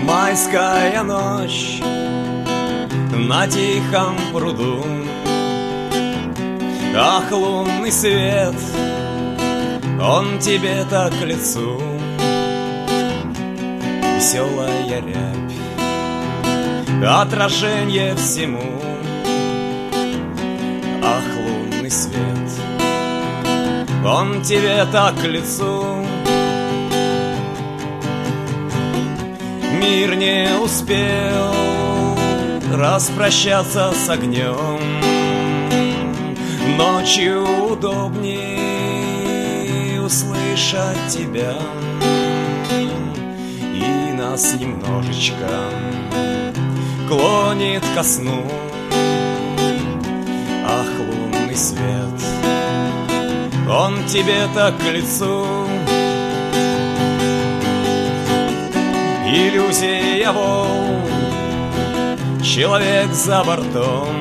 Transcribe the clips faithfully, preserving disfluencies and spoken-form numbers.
Майская ночь на тихом пруду. Ах, лунный свет, он тебе так к лицу. Веселая рябь, отражение всему. Ах, лунный свет, он тебе так к лицу. Мир не успел распрощаться с огнем. Ночью удобней услышать тебя, и нас немножечко клонит ко сну. Ах, лунный свет, он тебе так к лицу. Иллюзия волн, человек за бортом,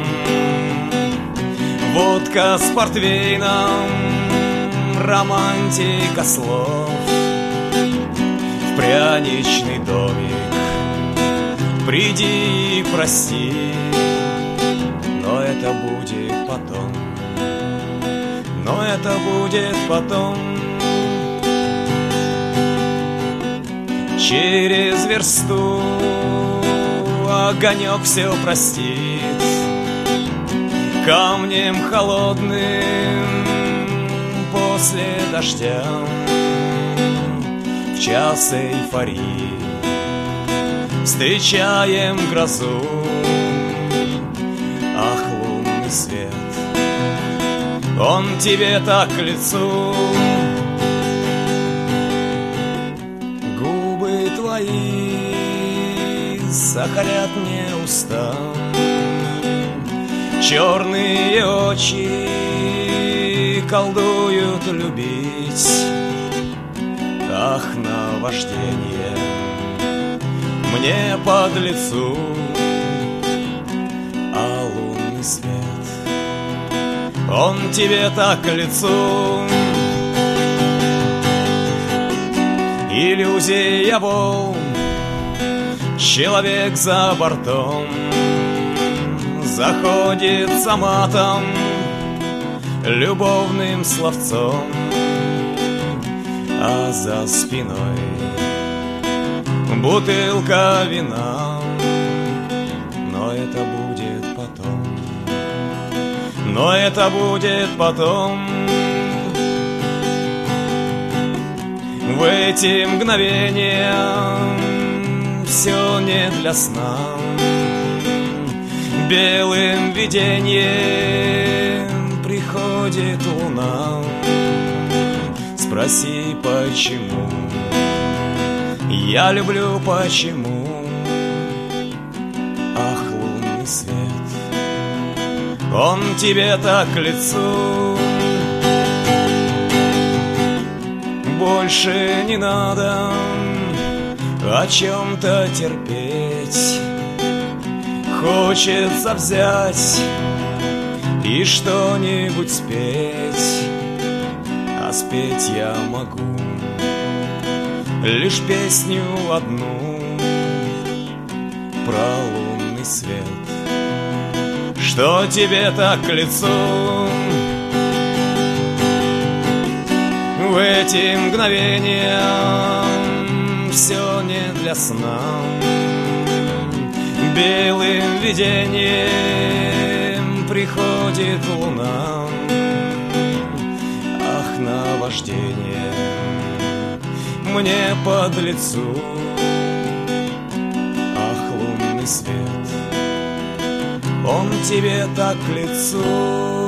водка с портвейном, романтика слов. В пряничный домик приди и прости, но это будет потом, но это будет потом. Через версту огонек все простит, камнем холодным после дождя. В час эйфории встречаем грозу. Ах, лунный свет, он тебе так к лицу. Губы твои сахарят мне уста, черные очи колдуют любить. Ах, наваждение мне под лицу. А лунный свет, он тебе так к лицу. Иллюзия волн, человек за бортом, заходит за матом, любовным словцом. А за спиной бутылка вина, но это будет потом, но это будет потом. В эти мгновения все не для сна. Белым видением приходит луна. Спроси, почему я люблю, почему. Ах, лунный свет, он тебе так к лицу. Больше не надо о чем-то терпеть. Хочется взять и что-нибудь спеть. А спеть я могу лишь песню одну про лунный свет, что тебе так к лицу. В эти мгновения все не для сна. Белым видением приходит луна. Ах, наваждение мне под лицу. Ах, лунный свет, он тебе так к лицу.